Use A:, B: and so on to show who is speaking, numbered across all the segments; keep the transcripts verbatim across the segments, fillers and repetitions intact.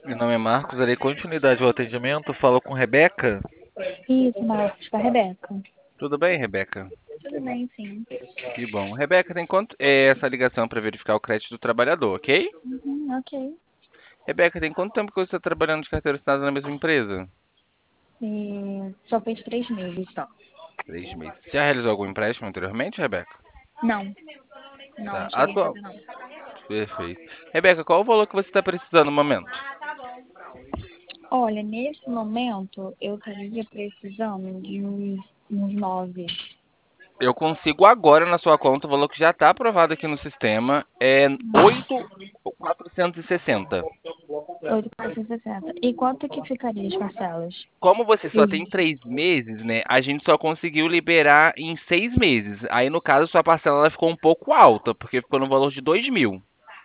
A: Meu nome é Marcos, darei continuidade ao atendimento. Falo com Rebeca.
B: Isso, Marcos, com a Rebeca.
A: Tudo bem, Rebeca?
B: Tudo bem, sim.
A: Que bom. Rebeca, tem quanto é essa ligação para verificar o crédito do trabalhador, ok?
B: Uhum, ok.
A: Rebeca, tem quanto tempo que você está trabalhando de carteira assinada na mesma empresa?
B: E só fez três meses só.
A: Três meses. Já realizou algum empréstimo anteriormente, Rebeca?
B: Não, não,
A: Tá.
B: não cheguei a
A: Atual.
B: fazer não.
A: Perfeito. Rebeca, qual o valor que você está precisando no momento?
B: Olha, nesse momento eu estaria precisando de uns, uns nove.
A: Eu consigo agora na sua conta o valor que já está aprovado aqui no sistema. É oito mil quatrocentos e sessenta.
B: oito mil quatrocentos e sessenta. E quanto que ficaria as parcelas?
A: Como você só tem
B: Sim.
A: três meses, né? A gente só conseguiu liberar em seis meses. Aí, no caso, sua parcela ela ficou um pouco alta, porque ficou no valor de dois mil.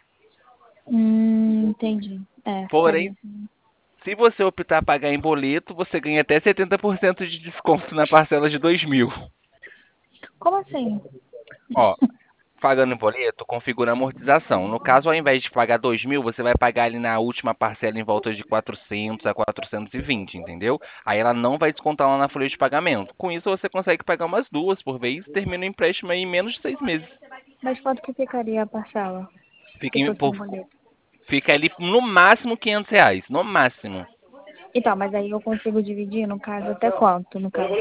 B: Hum, entendi. É,
A: Porém,
B: ficaria assim.
A: se você optar a pagar em boleto, você ganha até setenta por cento de desconto na parcela de dois mil.
B: Como assim?
A: Ó, pagando em boleto, configura a amortização. No caso, ao invés de pagar dois mil, você vai pagar ali na última parcela em volta de quatrocentos a quatrocentos e vinte, entendeu? Aí ela não vai descontar lá na folha de pagamento. Com isso, você consegue pagar umas duas por vez, termina o empréstimo aí em menos de seis meses.
B: Mas quanto que ficaria a parcela?
A: Fica,
B: Se
A: em-
B: fosse no
A: por-
B: boleto?
A: fica ali no máximo quinhentos reais, no máximo.
B: Então, mas aí eu consigo dividir, no caso, até quanto, no caso?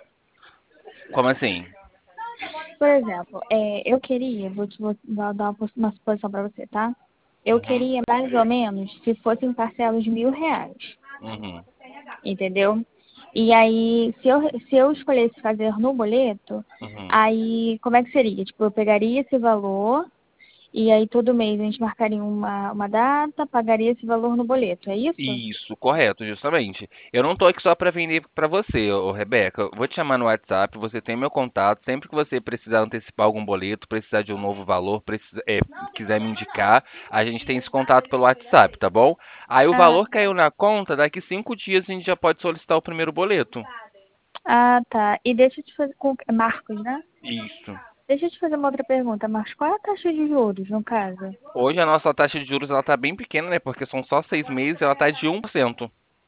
A: Como assim?
B: Por exemplo, é, eu queria, vou te vou dar dar uma pos- uma suposição para você, tá? Eu
A: Uhum,
B: queria mais ou menos se fossem parcelas de mil reais,
A: uhum,
B: entendeu? E aí, se eu, se eu escolhesse fazer no boleto,
A: uhum.
B: aí como é que seria? Tipo, eu pegaria esse valor e aí todo mês a gente marcaria uma, uma data, pagaria esse valor no boleto, é isso?
A: Isso, correto, justamente. Eu não tô aqui só para vender para você, ô Rebeca. Eu vou te chamar no WhatsApp, você tem meu contato. Sempre que você precisar antecipar algum boleto, precisar de um novo valor, precisa, é, quiser me indicar, a gente tem esse contato pelo WhatsApp, tá bom? Aí o
B: Ah,
A: valor caiu na conta, daqui cinco dias a gente já pode solicitar o primeiro boleto.
B: ah, tá. E deixa eu te fazer com Marcos, né?
A: Isso.
B: Deixa eu te fazer uma outra pergunta, Marcos. Qual é a taxa de juros, no caso?
A: Hoje a nossa taxa de juros ela tá bem pequena, né? Porque são só seis meses, ela tá de um por cento.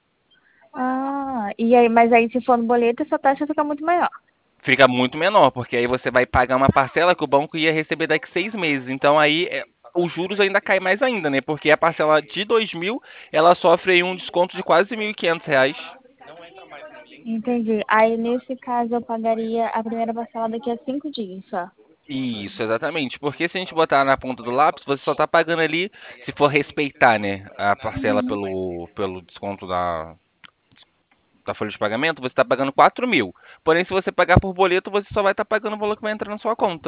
B: Ah, e aí, mas aí se for no boleto, essa taxa fica muito maior.
A: Fica muito menor, porque aí você vai pagar uma parcela que o banco ia receber daqui seis meses. Então aí é, os juros ainda caem mais ainda, né? Porque a parcela de dois mil, ela sofre aí um desconto de quase mil e quinhentos reais.
B: Entendi. Aí, nesse caso, eu pagaria a primeira parcela daqui a cinco dias só.
A: Isso, exatamente. Porque se a gente botar na ponta do lápis, você só tá pagando ali, se for respeitar, né, a parcela
B: Uhum.
A: pelo, pelo desconto da, da folha de pagamento, você está pagando quatro mil. Porém, se você pagar por boleto, você só vai estar pagando o valor que vai entrar na sua conta.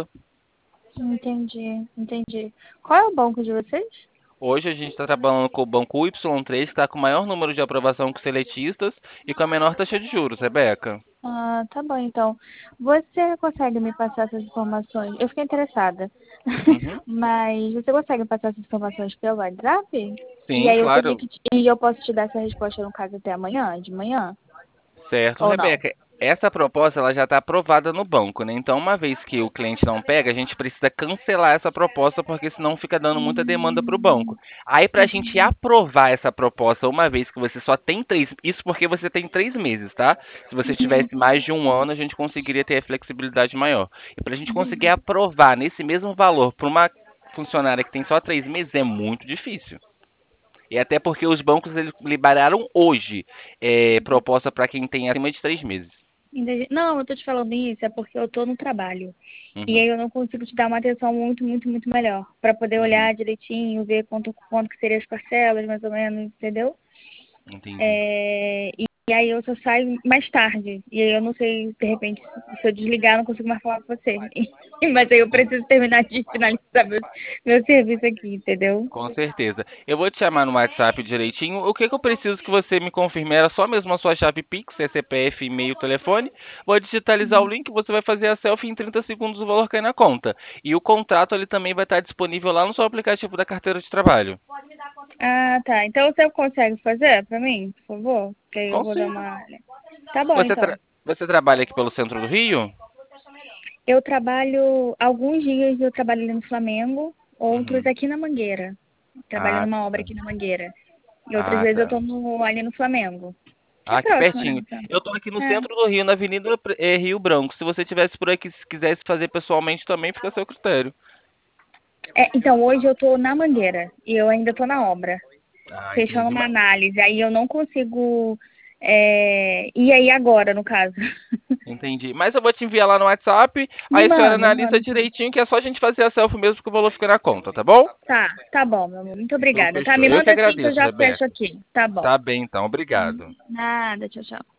B: Entendi, entendi. Qual é o banco de vocês?
A: Hoje a gente está trabalhando com o banco Y três, que está com o maior número de aprovação com seletistas e com a menor taxa de juros, Rebeca.
B: Ah, tá bom, então. Você consegue me passar essas informações? Eu fiquei interessada.
A: Uhum.
B: Mas você consegue me passar essas informações pelo WhatsApp? E
A: Sim,
B: aí eu teria
A: claro.
B: que te- e eu posso te dar essa resposta no caso até amanhã, de manhã?
A: Certo,
B: Ou não?
A: Rebeca. Essa proposta ela já está aprovada no banco, né? Então, uma vez que o cliente não pega, a gente precisa cancelar essa proposta, porque senão fica dando muita demanda para o banco.
B: Hum,
A: Aí, para a gente
B: entendi.
A: aprovar essa proposta, uma vez que você só tem três, isso porque você tem três meses, tá? Se você
B: Uhum,
A: tivesse mais de um ano, a gente conseguiria ter a flexibilidade maior. E para a gente conseguir
B: entendi.
A: aprovar nesse mesmo valor para uma funcionária que tem só três meses, é muito difícil. E até porque os bancos eles liberaram hoje é, proposta para quem tem acima de três meses.
B: Entendi. Não, eu tô te falando isso é porque eu tô no trabalho. E
A: Uhum,
B: aí eu não consigo te dar uma atenção muito, muito, muito melhor. Pra poder
A: uhum,
B: olhar direitinho, ver quanto, quanto que seriam as parcelas, mais ou menos, entendeu?
A: entendi.
B: É, e, e aí eu só saio mais tarde. E aí eu não sei, de repente, se eu desligar, eu não consigo mais falar com você. Mas aí eu preciso terminar de finalizar meu, meu serviço aqui, entendeu?
A: Com certeza. Eu vou te chamar no WhatsApp direitinho. O que, que eu preciso que você me confirme? Era só mesmo a sua chave Pix, é C P F, e-mail, telefone. Vou digitalizar o link, você vai fazer a selfie em trinta segundos, o valor cai na conta. E o contrato ele também vai estar disponível lá no seu aplicativo da carteira de trabalho.
B: Ah, tá. Então você consegue fazer pra mim, por favor? Que aí eu vou dar
A: Consigo.
B: uma. Tá bom,
A: Você,
B: então.
A: tra- você trabalha aqui pelo centro do Rio?
B: Eu trabalho, alguns dias eu trabalho ali no Flamengo, outros
A: Uhum.
B: aqui na Mangueira. Trabalho
A: Ah,
B: numa obra
A: tá.
B: aqui na Mangueira. E outras
A: Ah,
B: vezes eu
A: tá.
B: tô no, ali no Flamengo. Que é
A: Ah, aqui
B: próximo, né?
A: pertinho.
B: Então.
A: Eu tô aqui no
B: É.
A: centro do Rio, na Avenida eh, Rio Branco. Se você tivesse por aqui, se quisesse fazer pessoalmente também, fica a seu critério.
B: É, então, hoje eu tô na Mangueira e eu ainda tô na obra,
A: Ah,
B: fechando
A: entendi.
B: uma
A: Ma-
B: análise. Aí eu não consigo é, ir aí agora, no caso.
A: Entendi. Mas eu vou te enviar lá no WhatsApp,
B: Me
A: aí a senhora
B: manda, me
A: analisa
B: manda.
A: direitinho, que é só a gente fazer a selfie mesmo, que o valor fica na conta, tá bom?
B: Tá, tá bom, meu amor. Muito
A: Então
B: obrigada, tá?
A: fechou.
B: Me
A: Eu que
B: manda assim que eu
A: agradeço,
B: já fecho
A: Rebeca.
B: aqui. Tá bom.
A: Tá bem, então. Obrigado.
B: Nada, tchau, tchau.